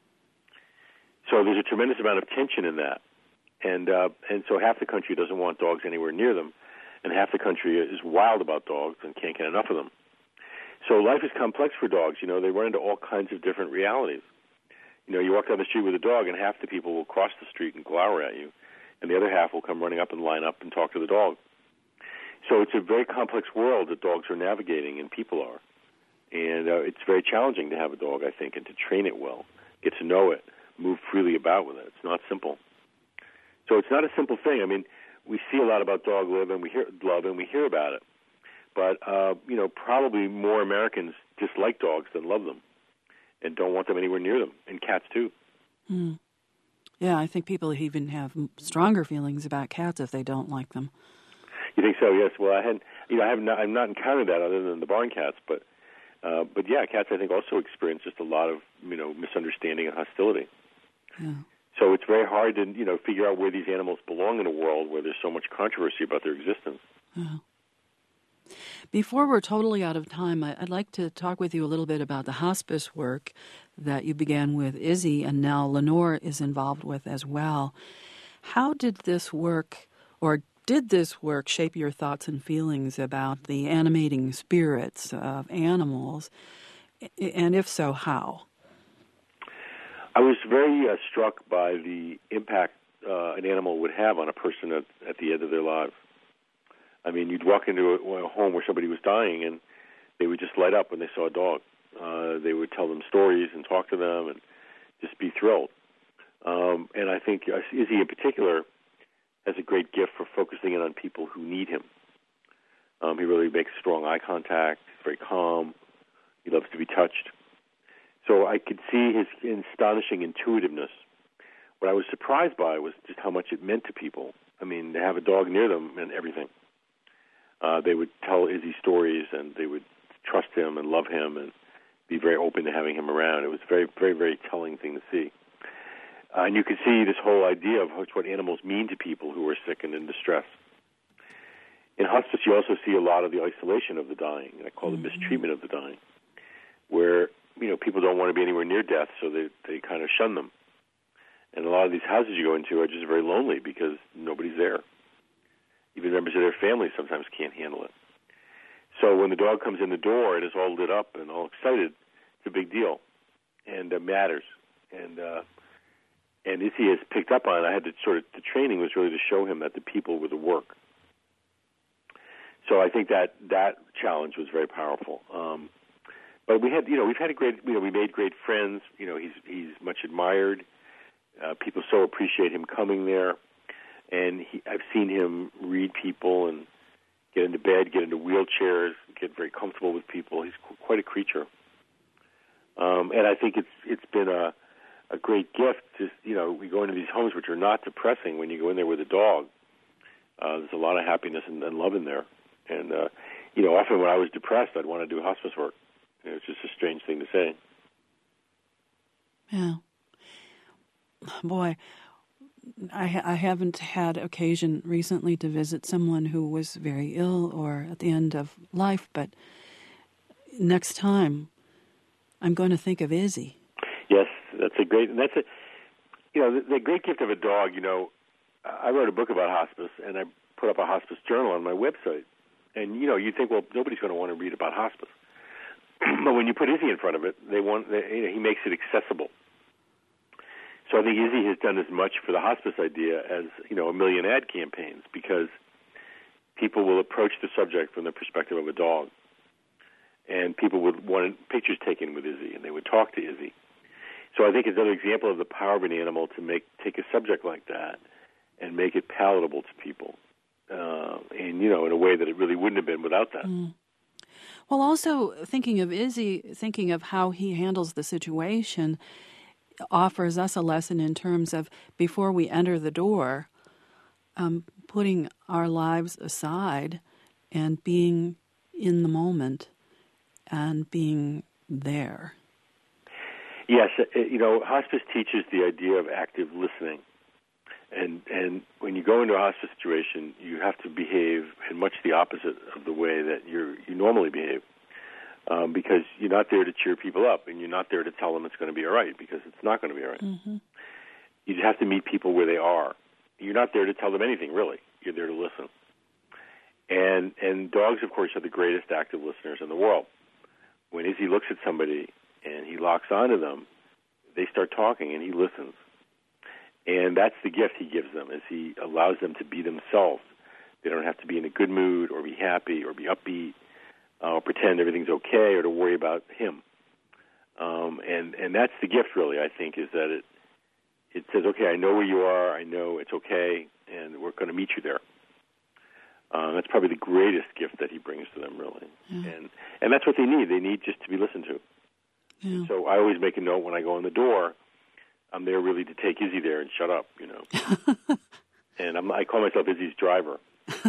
Speaker 4: So there's a tremendous amount of tension in that, and uh, and so half the country doesn't want dogs anywhere near them, and half the country is wild about dogs and can't get enough of them. So life is complex for dogs. You know, they run into all kinds of different realities. You know, you walk down the street with a dog, and half the people will cross the street and glower at you, and the other half will come running up and line up and talk to the dog. So it's a very complex world that dogs are navigating, and people are. And uh, it's very challenging to have a dog, I think, and to train it well, get to know it, move freely about with it. It's not simple. So it's not a simple thing. I mean, we see a lot about dog love, and we hear love, and we hear about it. But, uh, you know, probably more Americans dislike dogs than love them and don't want them anywhere near them, and cats too.
Speaker 3: Mm. Yeah, I think people even have stronger feelings about cats if they don't like them.
Speaker 4: You think so? Yes. Well, I hadn't. You know, I have not. I've not encountered that other than the barn cats, but, uh, but yeah, cats I think also experience just a lot of you know misunderstanding and hostility.
Speaker 3: Yeah.
Speaker 4: So it's very hard to you know figure out where these animals belong in a world where there's so much controversy about their existence.
Speaker 3: Yeah. Before we're totally out of time, I'd like to talk with you a little bit about the hospice work that you began with Izzy and now Lenore is involved with as well. How did this work, or did this work shape your thoughts and feelings about the animating spirits of animals? And if so, how?
Speaker 4: I was very uh, struck by the impact uh, an animal would have on a person at, at the end of their lives. I mean, you'd walk into a, a home where somebody was dying, and they would just light up when they saw a dog. Uh, they would tell them stories and talk to them and just be thrilled. Um, and I think uh, Izzy in particular has a great gift for focusing in on people who need him. Um, he really makes strong eye contact. He's very calm. He loves to be touched. So I could see his astonishing intuitiveness. What I was surprised by was just how much it meant to people. I mean, to have a dog near them meant everything. Uh, they would tell Izzy stories, and they would trust him and love him and be very open to having him around. It was a very, very, very telling thing to see. Uh, and you could see this whole idea of what animals mean to people who are sick and in distress. In hospice, you also see a lot of the isolation of the dying, and I call it
Speaker 3: mm-hmm.
Speaker 4: mistreatment of the dying, where you know people don't want to be anywhere near death, so they they kind of shun them. And a lot of these houses you go into are just very lonely because nobody's there. Even members of their family sometimes can't handle it. So when the dog comes in the door and is all lit up and all excited, it's a big deal and uh, matters. And uh, and as he has picked up on it, I had to sort of, the training was really to show him that the people were the work. So I think that that challenge was very powerful. Um, but we had, you know, we've had a great, you know, we made great friends. You know, he's he's much admired. Uh, people so appreciate him coming there. And he, I've seen him read people and get into bed, get into wheelchairs, get very comfortable with people. He's quite a creature. Um, and I think it's it's been a, a great gift. Just, you know, we go into these homes which are not depressing. When you go in there with a dog, uh, there's a lot of happiness and, and love in there. And, uh, you know, often when I was depressed, I'd want to do hospice work. You know, it's just a strange thing to say.
Speaker 3: Yeah. Boy, I, ha- I haven't had occasion recently to visit someone who was very ill or at the end of life, but next time I'm going to think of Izzy.
Speaker 4: Yes, that's a great, that's a, you know, the, the great gift of a dog, you know, I wrote a book about hospice, and I put up a hospice journal on my website. And, you know, you think, well, nobody's going to want to read about hospice. But when you put Izzy in front of it, they want, they, you know, he makes it accessible. So I think Izzy has done as much for the hospice idea as, you know, a million ad campaigns, because people will approach the subject from the perspective of a dog. And people would want pictures taken with Izzy, and they would talk to Izzy. So I think it's another example of the power of an animal to make take a subject like that and make it palatable to people, uh, and, you know, in a way that it really wouldn't have been without that.
Speaker 3: Mm. Well, also thinking of Izzy, thinking of how he handles the situation, offers us a lesson in terms of, before we enter the door, um, putting our lives aside and being in the moment and being there.
Speaker 4: Yes, you know, hospice teaches the idea of active listening. And and when you go into a hospice situation, you have to behave in much the opposite of the way that you you normally behave, um, because you're not there to cheer people up, and you're not there to tell them it's going to be all right, because it's not going to be all right. Mm-hmm. You just have to meet people where they are. You're not there to tell them anything, really. You're there to listen. And and dogs, of course, are the greatest active listeners in the world. When Izzy looks at somebody and he locks onto them, they start talking, and he listens. And that's the gift he gives them, is he allows them to be themselves. They don't have to be in a good mood or be happy or be upbeat uh, or pretend everything's okay or to worry about him. Um, and, and that's the gift, really, I think, is that it it says, okay, I know where you are, I know it's okay, and we're going to meet you there. Uh, that's probably the greatest gift that he brings to them, really. Yeah. And and that's what they need. They need just to be listened to. Yeah. So I always make a note when I go in the door, I'm there really to take Izzy there and shut up, you know. and I'm, I call myself Izzy's driver.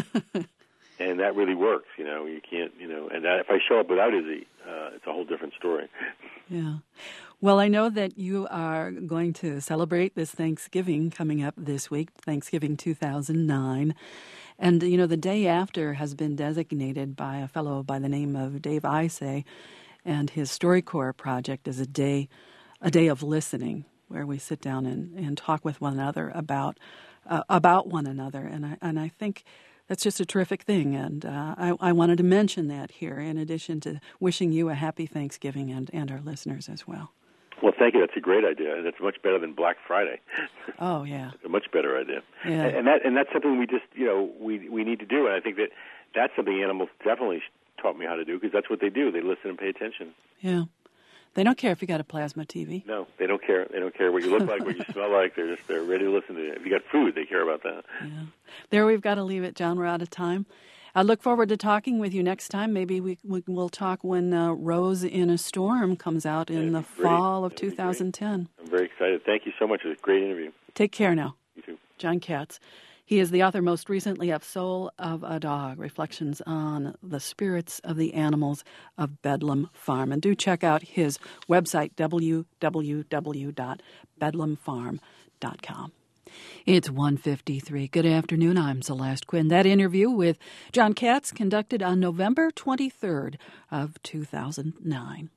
Speaker 4: And that really works, you know. You can't, you know, and that, if I show up without Izzy, uh, it's a whole different story.
Speaker 3: Yeah. Well, I know that you are going to celebrate this Thanksgiving coming up this week, Thanksgiving two thousand nine. And, you know, the day after has been designated by a fellow by the name of Dave Isay and his StoryCorps project as a day, a day of listening, where we sit down and, and talk with one another about uh, about one another. And I, and I think that's just a terrific thing. And uh, I, I wanted to mention that here, in addition to wishing you a happy Thanksgiving and, and our listeners as well.
Speaker 4: Well, thank you. That's a great idea. That's much better than Black Friday.
Speaker 3: Oh, yeah.
Speaker 4: It's a much better idea.
Speaker 3: Yeah.
Speaker 4: And that and that's something we just, you know, we we need to do. And I think that that's something animals definitely taught me how to do, because that's what they do. They listen and pay attention.
Speaker 3: Yeah. They don't care if you got a plasma T V.
Speaker 4: No, they don't care. They don't care what you look like, what you smell like. They're just they're ready to listen to you. If you got food, they care about that.
Speaker 3: Yeah. There, we've got to leave it, John. We're out of time. I look forward to talking with you next time. Maybe we, we will talk when uh, Rose in a Storm comes out in the fall of two thousand ten.
Speaker 4: I'm very excited. Thank you so much. It was a great interview.
Speaker 3: Take care now.
Speaker 4: You too.
Speaker 3: John Katz. He is the author most recently of Soul of a Dog, Reflections on the Spirits of the Animals of Bedlam Farm. And do check out his website, w w w dot bedlam farm dot com. It's one fifty-three. Good afternoon. I'm Celeste Quinn. That interview with John Katz conducted on November twenty-third of two thousand nine.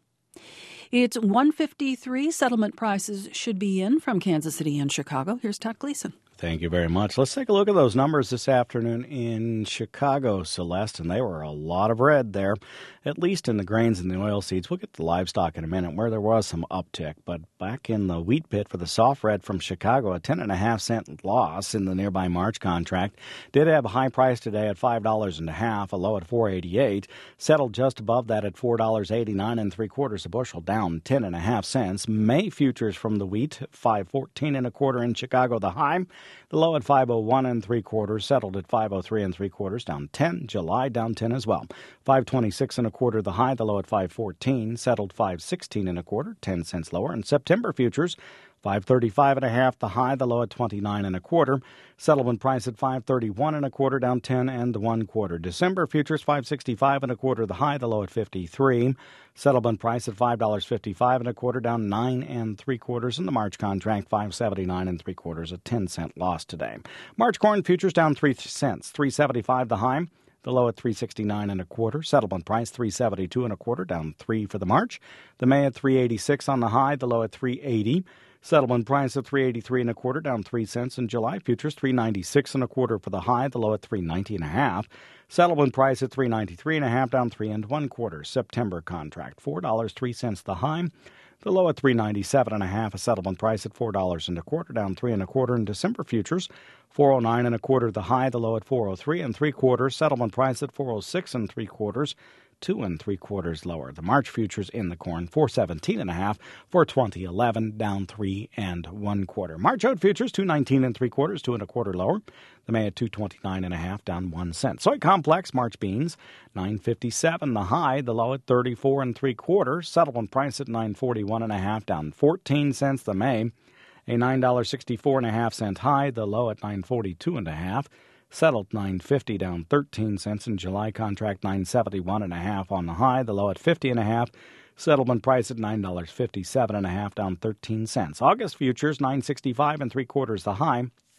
Speaker 3: It's one fifty-three. Settlement prices should be in from Kansas City and Chicago. Here's Todd Gleason.
Speaker 5: Thank you very much. Let's take a look at those numbers this afternoon in Chicago, Celeste, and they were a lot of red there, at least in the grains and the oilseeds. We'll get to livestock in a minute, where there was some uptick. But back in the wheat pit for the soft red from Chicago, a ten and a half cent loss in the nearby March contract. Did have a high price today at five dollars and a half, a low at four eighty-eight. Settled just above that at four dollars eighty-nine and three quarters a bushel, down ten and a half cents. May futures from the wheat, five fourteen and a quarter in Chicago, the high. The low at five oh one and three quarters, settled at five oh three and three quarters, down ten. July down ten as well. five twenty-six and a quarter the high, the low at five fourteen, settled five sixteen and a quarter, ten cents lower. And September futures, five thirty-five and a half the high, the low at twenty-nine and a quarter. Settlement price at five thirty-one and a quarter, down ten and one quarter. December futures, five sixty-five and a quarter the high, the low at fifty-three. Settlement price at five dollars fifty-five and a quarter, down nine and three quarters. In the March contract, five seventy-nine and three quarters, a ten cent loss today. March corn futures down three cents, three seventy-five the high, the low at three sixty-nine and a quarter. Settlement price three seventy-two and a quarter, down three for the March. The May at three eighty-six on the high, the low at three eighty. Settlement price at three eighty-three and a quarter, down three cents. In July futures, three ninety-six and a quarter for the high, the low at three ninety and a half. Settlement price at three ninety-three and a half, down three and one quarter. September contract, four dollars three cents the high, the low at three ninety-seven and a half. A settlement price at four dollars and a quarter, down three and a quarter. In December futures, four oh nine and a quarter the high, the low at four oh three and three quarters. Settlement price at four oh six and three quarters. Two and three quarters lower. The March futures in the corn, four seventeen and a half for twenty eleven, down three and one quarter. March oat futures, two nineteen and three quarters, two and a quarter lower. The May at two twenty-nine and a half, down one cent. Soy complex, March beans, nine fifty-seven the high, the low at thirty-four and three quarters. Settlement price at nine forty-one and a half, down fourteen cents. The May, a nine sixty-four and a half cent high, the low at nine forty-two and a half. Settled nine fifty, down thirteen cents. In July contract, nine seventy-one and a half on the high, the low at fifty and a half. Settlement price at nine fifty-seven and a half, down thirteen cents. August futures, nine sixty-five and three quarters the high,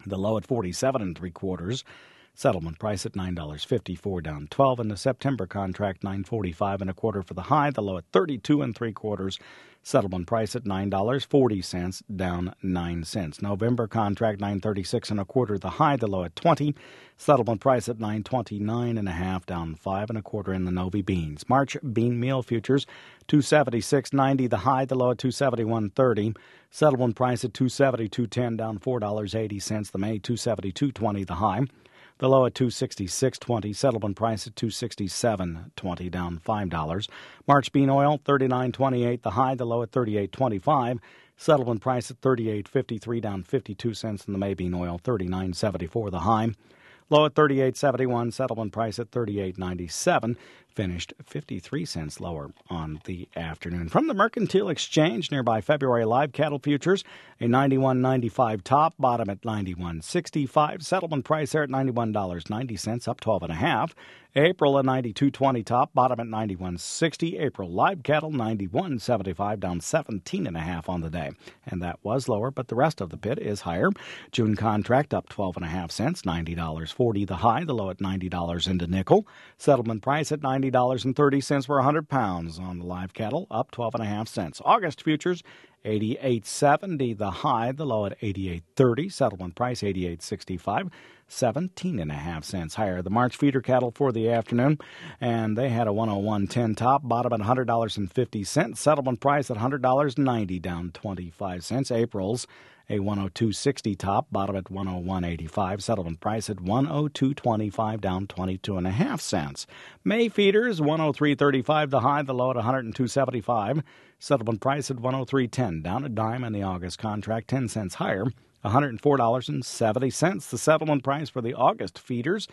Speaker 5: The low at forty-seven and three quarters. Settlement price at nine dollars and fifty-four cents, down twelve. In the September contract, nine forty-five and a quarter for the high. The low at thirty-two and three quarters. Settlement price at nine dollars and forty cents, down nine cents. November contract, nine thirty-six and a quarter the high. The low at twenty. Settlement price at nine twenty-nine and a half, down five and a quarter in the Novi beans. March bean meal futures, two seventy-six ninety the high. The low at two seventy-one thirty. Settlement price at two seventy-two ten, down four dollars and eighty cents. The May, two seventy-two twenty the high. The low at two sixty-six twenty. Settlement price at two sixty-seven twenty, down five dollars. March bean oil, thirty-nine twenty-eight the high. The low at thirty-eight twenty-five. Settlement price at thirty-eight fifty-three, down fifty-two cents. In the May bean oil, thirty-nine seventy-four the high. Low at thirty-eight seventy-one. Settlement price at thirty-eight ninety-seven. Finished fifty-three cents lower on the afternoon. From the Mercantile Exchange, nearby February live cattle futures, a ninety-one ninety-five top, bottom at ninety-one sixty-five. Settlement price there at ninety-one dollars and ninety cents, up twelve and a half. April a ninety-two twenty top, bottom at ninety-one sixty. April live cattle ninety-one seventy-five, down seventeen and a half on the day. And that was lower, but the rest of the pit is higher. June contract up twelve and a half cents, ninety dollars and forty the high, the low at ninety dollars into nickel. Settlement price at ninety dollars and thirty cents for one hundred pounds on the live cattle, up twelve and a half cents. August futures, eighty-eight seventy the high, the low at eighty-eight thirty. Settlement price eighty-eight sixty-five, seventeen and a half cents higher. The March feeder cattle for the afternoon, and they had a one oh one ten top, bottom at one hundred dollars and fifty cents. Settlement price at one hundred dollars and ninety cents, down twenty-five cents. April's a one oh two sixty top, bottom at one oh one eighty-five. Settlement price at one oh two twenty-five, down twenty-two and a half cents. May feeders, one oh three thirty-five the high, the low at one oh two seventy-five. Settlement price at one oh three ten, down a dime in the August contract, ten cents higher, one hundred four dollars and seventy cents. The settlement price for the August feeders,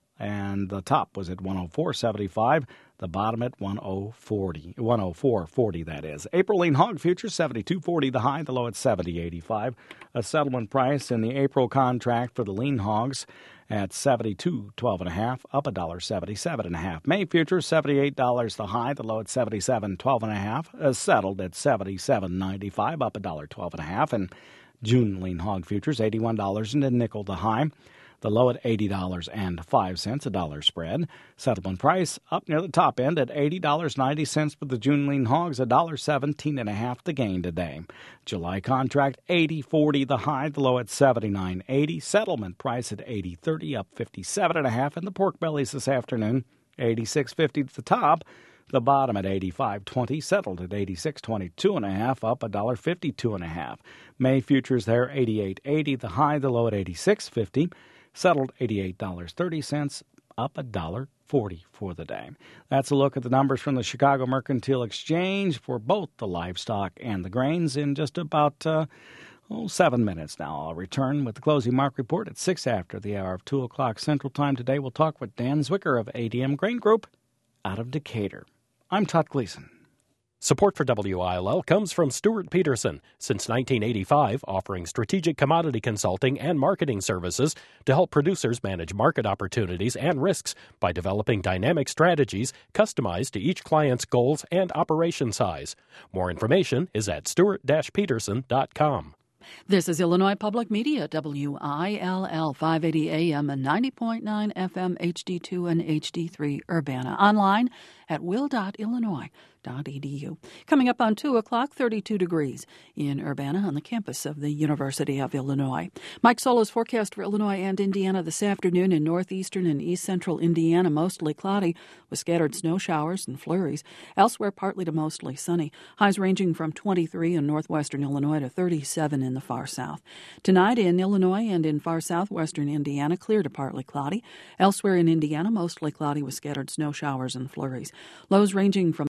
Speaker 5: and the top was at one oh four seventy-five. The bottom at one oh four forty, that is. April lean hog futures, seventy-two forty the high, the low at seventy eighty-five. A settlement price in the April contract for the lean hogs at seventy-two twelve and a half, up one dollar and seventy-seven and a half. May futures, seventy-eight dollars the high, the low at seventy-seven twelve and a half. Uh, settled at seventy-seven ninety-five, up one dollar and twelve and a half. And June lean hog futures, eighty-one dollars and a nickel the high. The low at eighty dollars and five cents, a dollar spread. Settlement price up near the top end at eighty dollars and ninety cents for the June lean hogs, one dollar and seventeen and a half the gain today. July contract, eighty forty the high, the low at seventy-nine eighty. Settlement price at eighty thirty, up fifty-seven and a half. And the pork bellies this afternoon, eighty-six fifty at the top. The bottom at eighty-five twenty, settled at eighty-six twenty-two and a half, up one dollar and fifty-two and a half. May futures there, eighty-eight eighty the high, the low at eighty-six fifty. Settled eighty-eight dollars and thirty cents, up one dollar and forty cents for the day. That's a look at the numbers from the Chicago Mercantile Exchange for both the livestock and the grains in just about uh, oh, seven minutes now. I'll return with the closing mark report at six after the hour of two o'clock Central Time. Today we'll talk with Dan Zwicker of A D M Grain Group out of Decatur. I'm Todd Gleason.
Speaker 2: Support for W I L L comes from Stuart Peterson, since nineteen eighty-five, offering strategic commodity consulting and marketing services to help producers manage market opportunities and risks by developing dynamic strategies customized to each client's goals and operation size. More information is at stewart dash peterson dot com.
Speaker 3: This is Illinois Public Media, W I L L five eighty A M and ninety point nine F M H D two and H D three Urbana. Online at will dot illinois dot e d u. Coming up on two o'clock, thirty-two degrees in Urbana on the campus of the University of Illinois. Mike Solo's forecast for Illinois and Indiana this afternoon. In northeastern and east central Indiana, mostly cloudy with scattered snow showers and flurries. Elsewhere, partly to mostly sunny. Highs ranging from twenty-three in northwestern Illinois to thirty-seven in the far south. Tonight in Illinois and in far southwestern Indiana, clear to partly cloudy. Elsewhere in Indiana, mostly cloudy with scattered snow showers and flurries. Lows ranging from